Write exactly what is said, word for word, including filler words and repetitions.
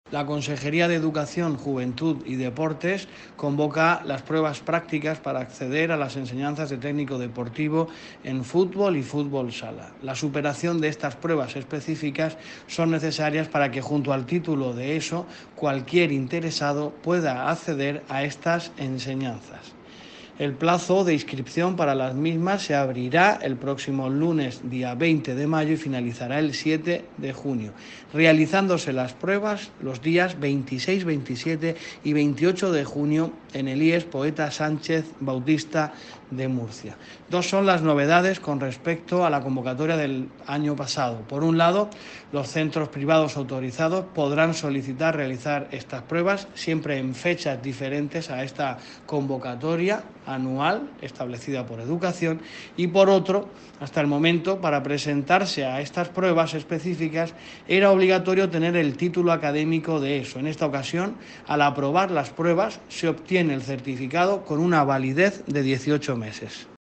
La Consejería de Educación, Juventud y Deportes convoca las pruebas prácticas para acceder a las enseñanzas de técnico deportivo en fútbol y fútbol sala. La superación de estas pruebas específicas son necesarias para que, junto al título de ESO, cualquier interesado pueda acceder a estas enseñanzas. El plazo de inscripción para las mismas se abrirá el próximo lunes, día veinte de mayo, y finalizará el siete de junio, realizándose las pruebas los días veintiséis, veintisiete y veintiocho de junio en el I E S Poeta Sánchez Bautista de Murcia. Dos son las novedades con respecto a la convocatoria del año pasado. Por un lado, los centros privados autorizados podrán solicitar realizar estas pruebas siempre en fechas diferentes a esta convocatoria anual establecida por Educación, y por otro, hasta el momento, para presentarse a estas pruebas específicas era obligatorio tener el título académico de ESO. En esta ocasión, al aprobar las pruebas, se obtiene el certificado con una validez de dieciocho meses.